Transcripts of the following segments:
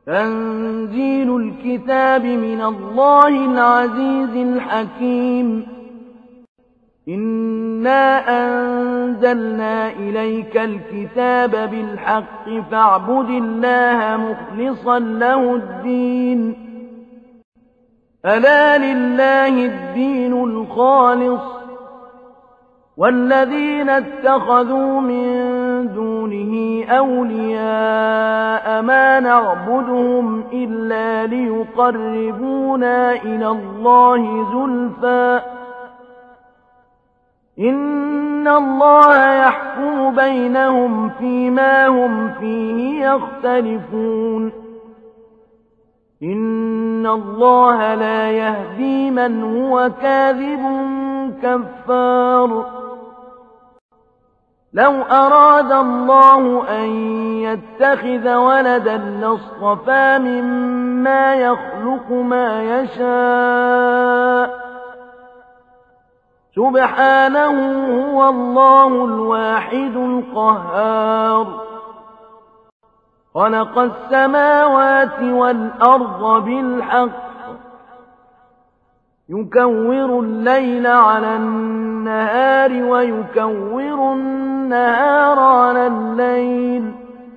تنزيل الكتاب من الله العزيز الحكيم. إنا أنزلنا إليك الكتاب بالحق فاعبد الله مخلصا له الدين. ألا لله الدين الخالص والذين اتخذوا من دونه أولياء ما نعبدهم إلا ليقربونا إلى الله زلفى إن الله يحكم بينهم فيما هم فيه يختلفون. إن الله لا يهدي من هو كاذب كفار. لو أراد الله أن يتخذ ولدا لاصطفى مما يخلق ما يشاء سبحانه هو الله الواحد القهار. خلق السماوات والأرض بالحق يكور الليل على النهار ويكور النهار على الليل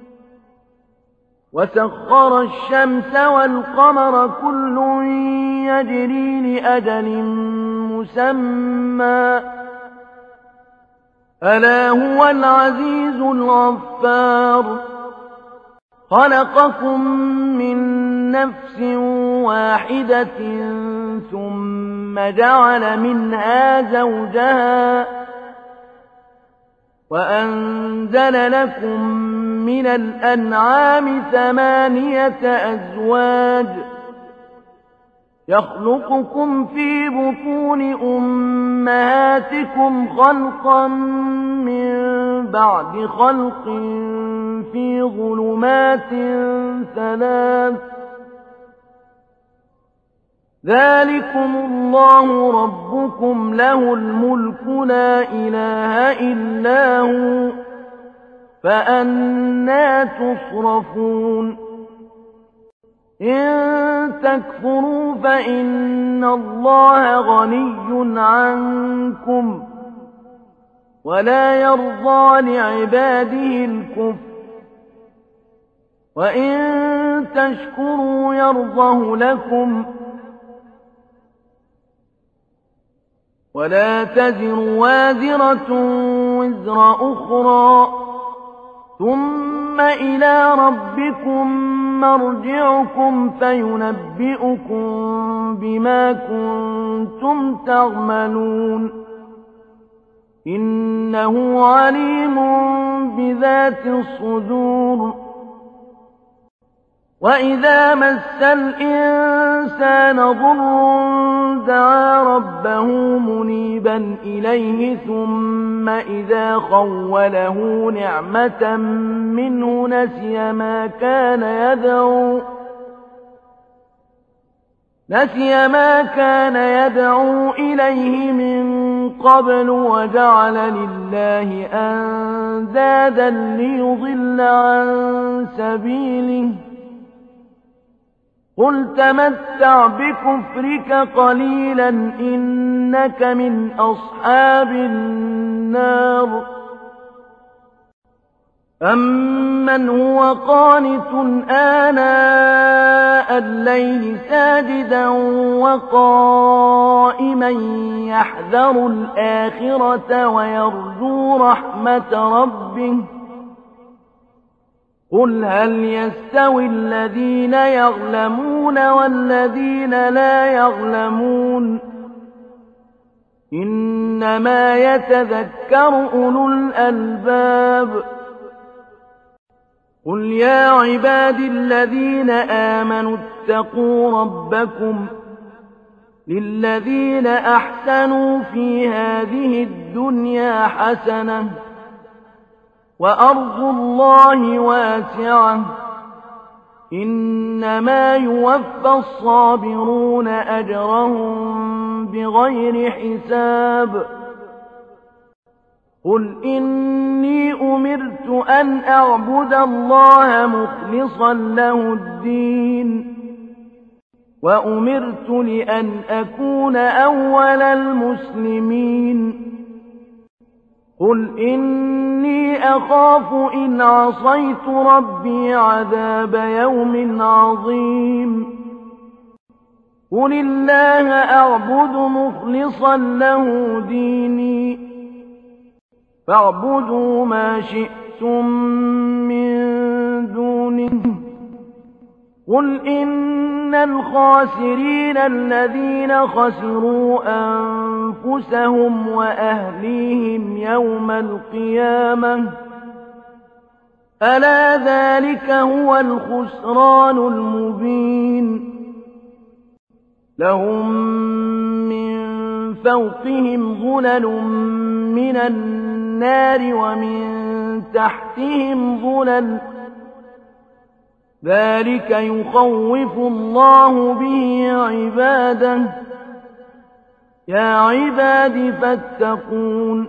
وسخر الشمس والقمر كل يجري لأجل مسمى ألا هو العزيز الغفار. خلقكم من نفس واحدة ثم جعل منها زوجها وأنزل لكم من الأنعام 8 أزواج يخلقكم في بطون أمهاتكم خلقا من بعد خلق في ظلمات 3 ذلكم الله ربكم له الملك لا إله إلا هو فأنى تصرفون. إن تكفروا فإن الله غني عنكم ولا يرضى لعباده الكفر وإن تشكروا يرضه لكم ولا تزر وازرة وزر أخرى ثم إلى ربكم مرجعكم فينبئكم بما كنتم تعملون إنه عليم بذات الصدور. وإذا مس الإنسان ضر دعا ربه منيبا إليه ثم إذا خوله نعمة منه نسي ما كان يدعو إليه من قبل وجعل لله أندادا ليضل عن سبيله قل تمتع بكفرك قليلا إنك من أصحاب النار. أمن هو قانت آناء الليل ساجدا وقائما يحذر الآخرة ويرجو رحمة ربه قل هل يستوي الذين يعلمون والذين لا يعلمون إنما يتذكر أولو الألباب. قل يا عبادي الذين آمنوا اتقوا ربكم للذين أحسنوا في هذه الدنيا حسنة وأرض الله واسعة إنما يوفى الصابرون أجرهم بغير حساب. قل إني أمرت أن أعبد الله مخلصا له الدين وأمرت لأن أكون أول المسلمين قل إني أخاف إن عصيت ربي عذاب يوم عظيم قل الله أعبد مخلصا له ديني فاعبدوا ما شئتم من دونه قل إن الخاسرين الذين خسروا أنفسهم وأهليهم يوم القيامة ألا ذلك هو الخسران المبين لهم من فوقهم ظلل من النار ومن تحتهم ظلل ذلك يخوف الله به عباده يا عباد فاتقون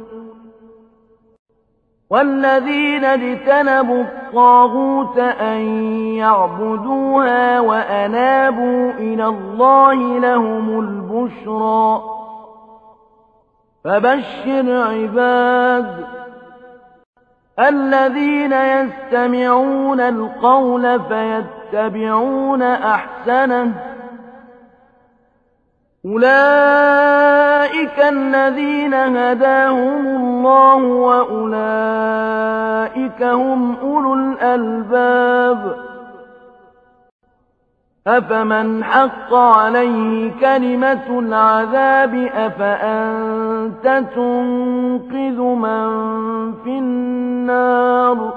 والذين اجتنبوا الطاغوت أن يعبدوها وأنابوا إلى الله لهم البشرى فبشر عباد الذين يستمعون القول فيتبعون أحسنه أولئك الذين هداهم الله وأولئك هم أولو الألباب أفمن حق عليه كلمة العذاب أفأنت تنقذ من في النار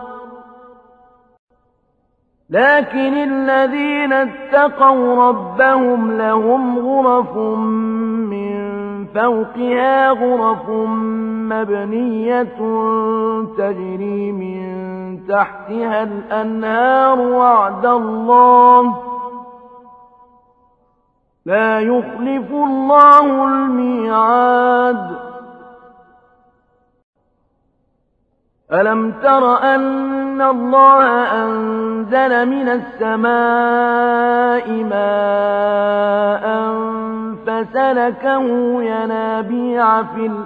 لكن الذين اتقوا ربهم لهم غرف من فوقها غرف مبنية تجري من تحتها الأنهار وعد الله لا يخلف الله الميعاد ألم تر أن الله أنزل من السماء ماء فسلكه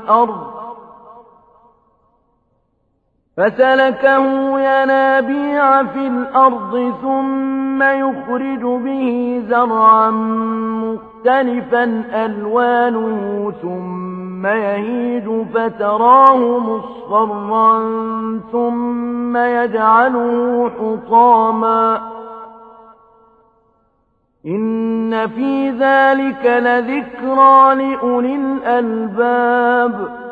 ينابيع في الأرض ثم يخرج به زرعا مختلفا ألوانه ثم يهيج فتراه مصفرا ثم يجعله حطاما إن في ذلك لذكرى لأولي الألباب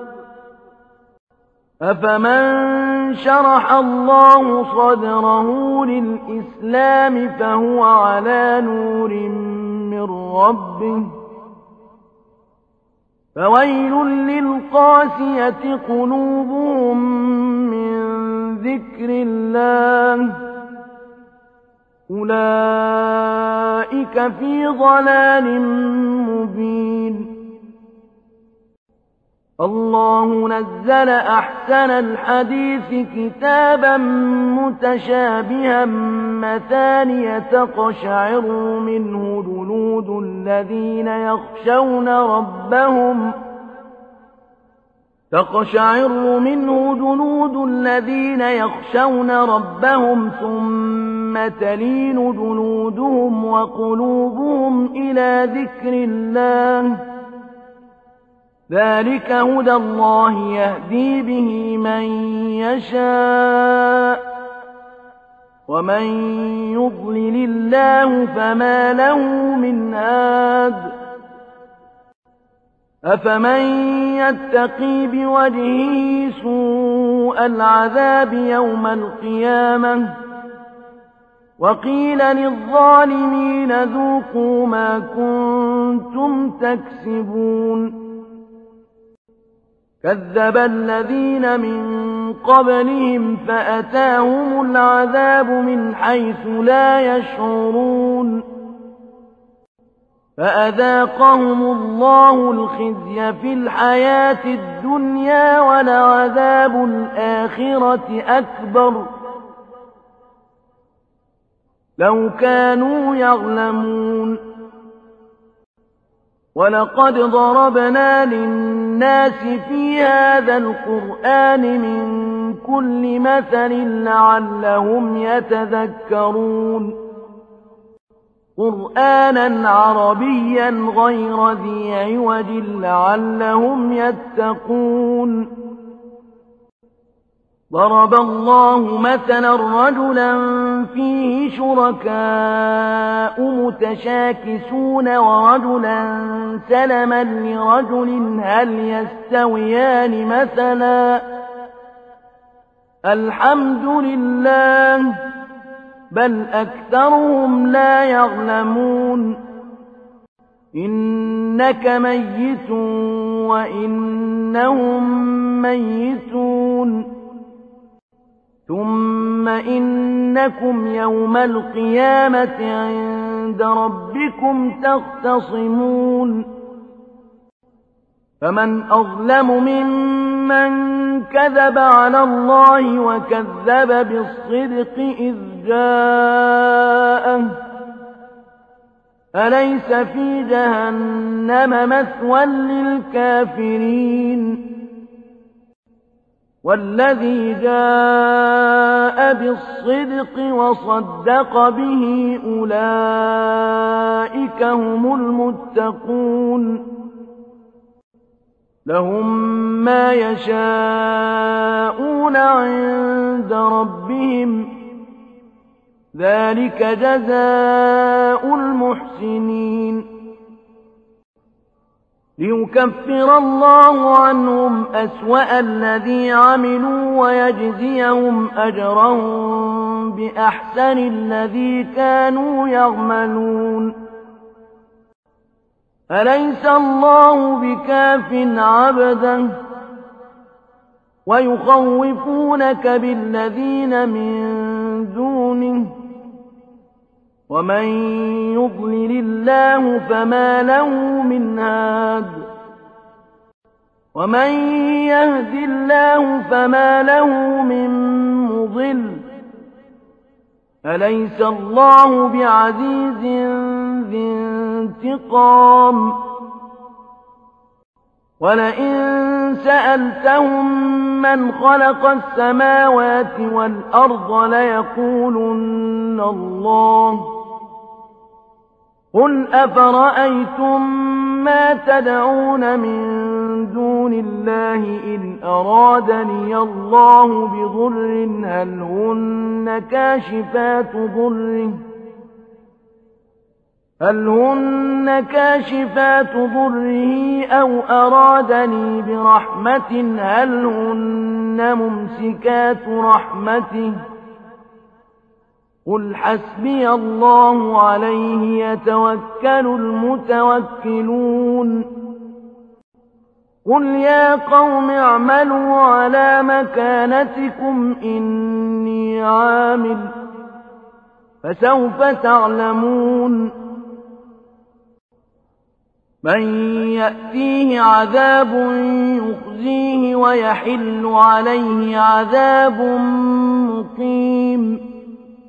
أفمن شرح الله صدره للإسلام فهو على نور من ربه فويل للقاسية قلوبهم من ذكر الله أولئك في ضلال مبين الله نزل أحسن الحديث كتابا متشابها مثانية تقشعر منه جلود الذين يخشون ربهم ثم تلين جلودهم وقلوبهم إلى ذكر الله ذلك هدى الله يهدي به من يشاء ومن يضلل الله فما له من هاد أفمن يتقي بوجهه سوء العذاب يوم القيامة وقيل للظالمين ذوقوا ما كنتم تكسبون كذب الذين من قبلهم فأتاهم العذاب من حيث لا يشعرون فأذاقهم الله الخزي في الحياة الدنيا ولعذاب الآخرة أكبر لو كانوا يعلمون ولقد ضربنا للناس في هذا القرآن من كل مثل لعلهم يتذكرون قرآنا عربيا غير ذي عوج لعلهم يتقون ضرب الله مثلا رجلا فيه شركاء متشاكسون ورجلا سلما لرجل هل يستويان مثلا الحمد لله بل أكثرهم لا يعلمون إنك ميت وإنهم ميتون ثم إنكم يوم القيامة عند ربكم تختصمون فمن أظلم ممن كذب على الله وكذب بالصدق إذ جاءه أليس في جهنم مثوى للكافرين والذي جاء بالصدق وصدق به أولئك هم المتقون لهم ما يشاءون عند ربهم ذلك جزاء المحسنين ليكفر الله عنهم أسوأ الذي عملوا ويجزيهم أجرهم بأحسن الذي كانوا يعملون أليس الله بكاف عبدا ويخوفونك بالذين من دونه ومن يضلل الله فما له من هاد ومن يهد الله فما له من مضل أليس الله بعزيز ذي انتقام ولئن سألتهم من خلق السماوات والأرض ليقولن الله قل أفرأيتم ما تدعون من دون الله إن أرادني الله بضر هل هن كاشفات ضره أو أرادني برحمة هل هن ممسكات رحمته قل حسبي الله عليه يتوكل المتوكلون قل يا قوم اعملوا على مكانتكم إني عامل فسوف تعلمون من يأتيه عذاب يخزيه ويحل عليه عذاب مقيم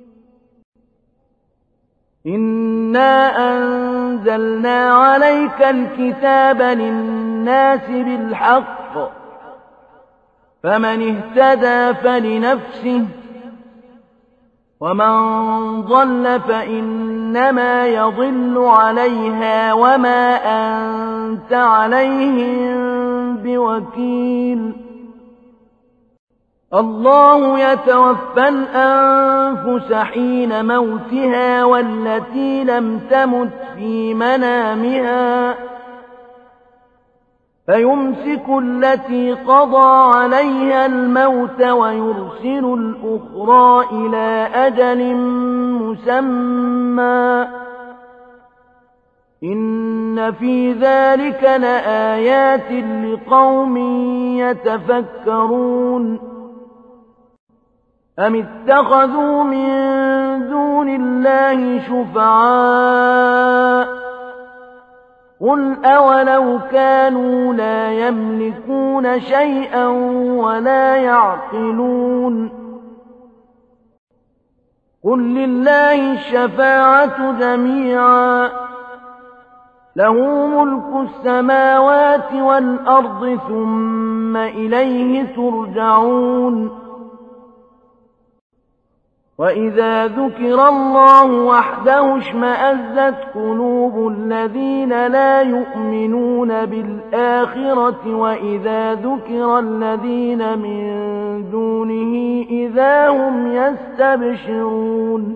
إنا أنزلنا عليك الكتاب للناس بالحق فمن اهتدى فلنفسه ومن ضل فإنما يضل عليها وما أنت عليهم بوكيل الله يتوفى الأنفس حين موتها والتي لم تمت في منامها فيمسك التي قضى عليها الموت ويرسل الأخرى إلى أجل مسمى إن في ذلك لآيات لقوم يتفكرون أم اتخذوا من دون الله شفعاء قل أولو كانوا لا يملكون شيئا ولا يعقلون قل لله الشفاعة جميعا له ملك السماوات والأرض ثم إليه ترجعون وإذا ذكر الله وحده اشمأزت قلوب الذين لا يؤمنون بالآخرة وإذا ذكر الذين من دونه إذا هم يستبشرون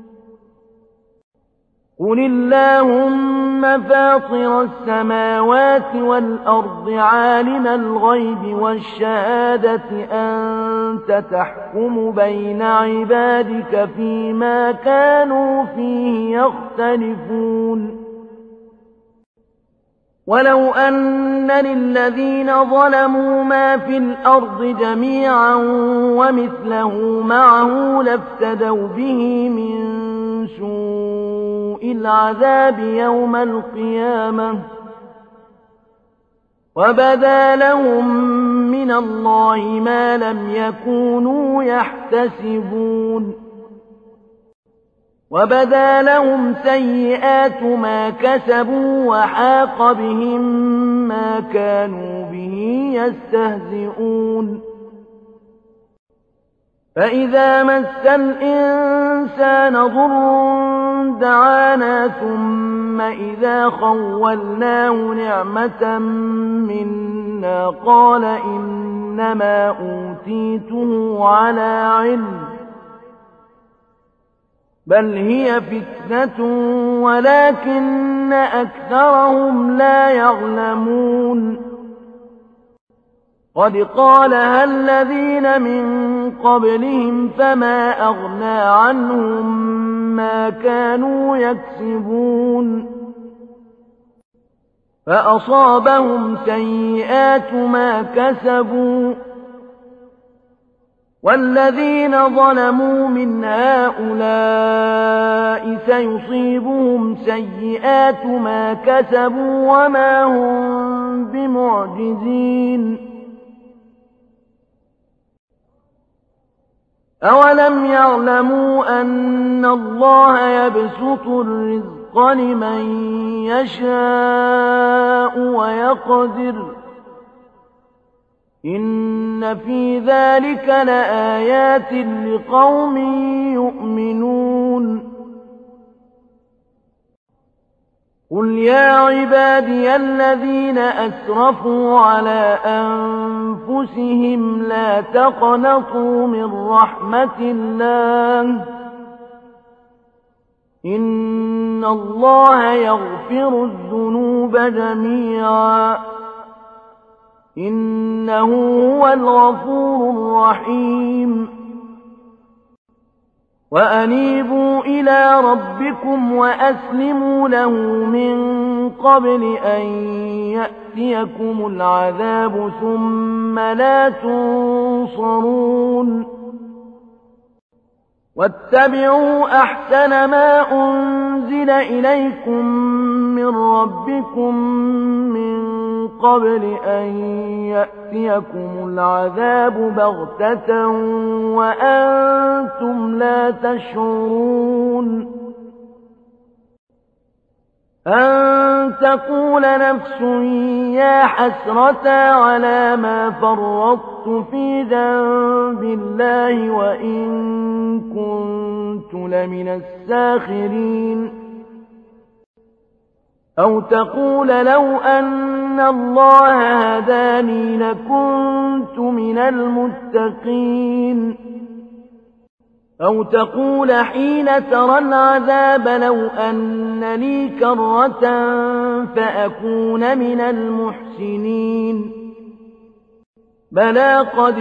قل اللهم فاطر السماوات والأرض عالم الغيب والشهادة أنت تحكم بين عبادك فيما كانوا فيه يختلفون ولو أن للذين ظلموا ما في الأرض جميعا ومثله معه لافتدوا به من سوء العذاب يوم القيامة وبدا لهم من الله ما لم يكونوا يحتسبون وبدا لهم سيئات ما كسبوا وحاق بهم ما كانوا به يستهزئون فإذا مس الإنسان ضر دعانا ثم إذا خولناه نعمة منا قال إنما أوتيته على علم بل هي فتنة ولكن أكثرهم لا يعلمون قد قالها الذين من قبلهم فما أغنى عنهم ما كانوا يكسبون فأصابهم سيئات ما كسبوا والذين ظلموا من هؤلاء سيصيبهم سيئات ما كسبوا وما هم بمعجزين أولم يعلموا أن الله يبسط الرزق لمن يشاء ويقدر إن في ذلك لآيات لقوم يؤمنون قل يا عبادي الذين أسرفوا على أنفسهم لا تقنطوا من رحمة الله إن الله يغفر الذنوب جميعا إنه هو الغفور الرحيم وأنيبوا إلى ربكم وأسلموا له من قبل أن يأتيكم العذاب ثم لا تنصرون واتبعوا أحسن ما أنزل إليكم من ربكم من قبل أن يأتيكم العذاب بغتة وأنتم لا تشعرون أن تقول نفس يا حسرة على ما فرطت في جنب الله وإن كنت لمن الساخرين أو تقول لو أن الله هداني لكنت من المتقين أو تقول حين ترى العذاب لو أن لي كرة فأكون من المحسنين بلى قد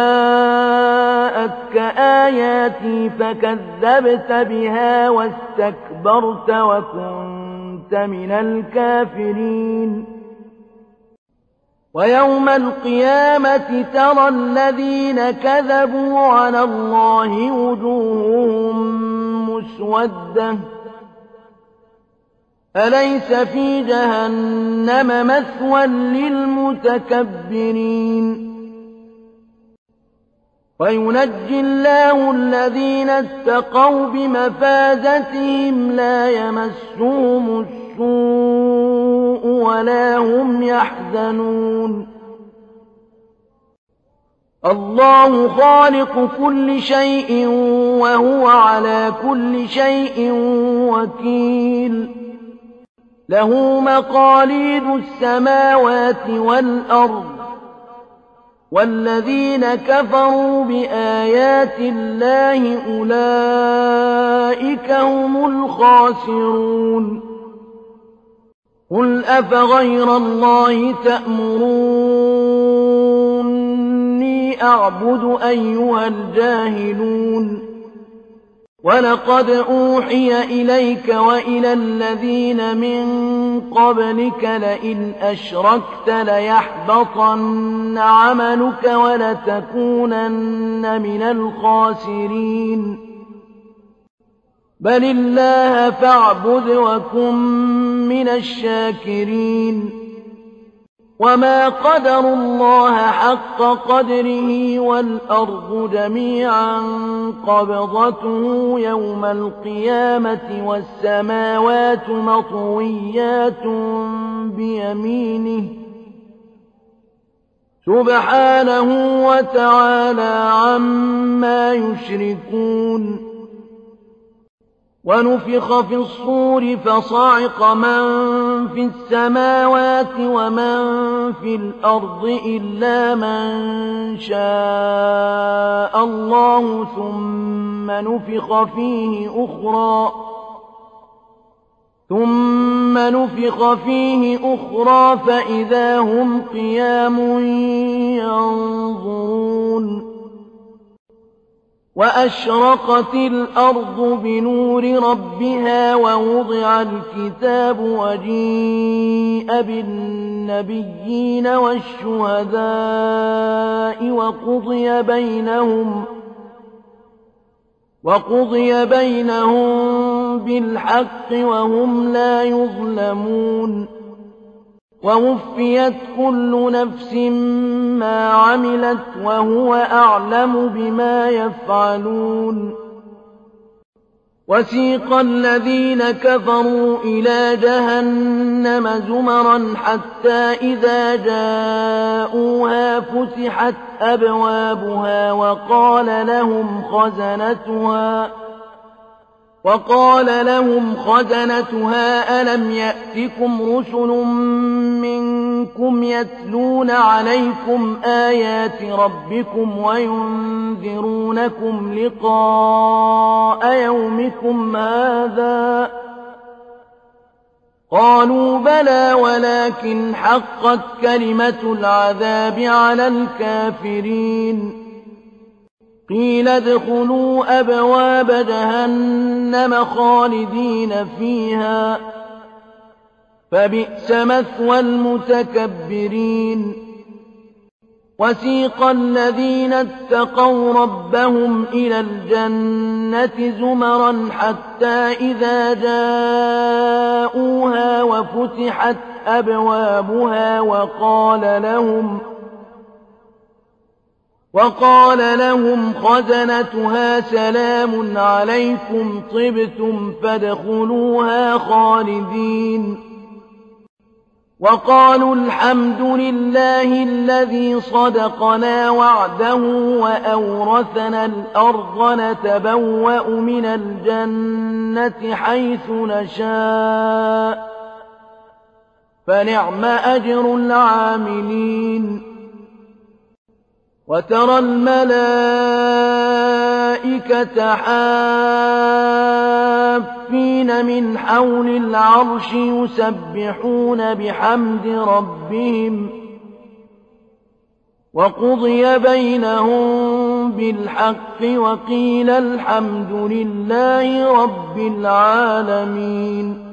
جاءتك آياتي فكذبت بها واستكبرت وكنت من الكافرين ويوم القيامة ترى الذين كذبوا على الله وجوههم مسودة أليس في جهنم مثوى للمتكبرين وينجي الله الذين اتقوا بمفازتهم لا يمسهم السوء ولا هم يحزنون الله خالق كل شيء وهو على كل شيء وكيل له مقاليد السماوات والأرض والذين كفروا بآيات الله أولئك هم الخاسرون قل أفغير الله تأمروني أعبد أيها الجاهلون ولقد أوحي إليك وإلى الذين من قبلك لئن أشركت ليحبطن عملك ولتكونن من الخاسرين بل الله فاعبد وكن من الشاكرين وما قدروا الله حق قدره والأرض جميعا قبضته يوم القيامة والسماوات مطويات بيمينه سبحانه وتعالى عما يشركون ونفخ في الصور فصعق من في السماوات ومن في الأرض إلا من شاء الله ثم نفخ فيه أخرى فإذا هم قيام ينظرون وأشرقت الأرض بنور ربها ووضع الكتاب وجيء بالنبيين والشهداء وقضي بينهم بالحق وهم لا يظلمون ووفيت كل نفس ما عملت وهو أعلم بما يفعلون وسيق الذين كفروا إلى جهنم زمرا حتى إذا جاءوها فتحت أبوابها وقال لهم خزنتها ألم يأتكم رسل منكم يتلون عليكم آيات ربكم وينذرونكم لقاء يومكم هذا قالوا بلى ولكن حقت كلمة العذاب على الكافرين قيل ادخلوا أبواب جهنم خالدين فيها فبئس مثوى المتكبرين وسيق الذين اتقوا ربهم إلى الجنة زمرا حتى إذا جاءوها وفتحت أبوابها وقال لهم خزنتها سلام عليكم طبتم فادخلوها خالدين وقالوا الحمد لله الذي صدقنا وعده وأورثنا الأرض نتبوأ من الجنة حيث نشاء فنعم أجر العاملين وترى الملائكة حافين من حول العرش يسبحون بحمد ربهم وقضي بينهم بالحق وقيل الحمد لله رب العالمين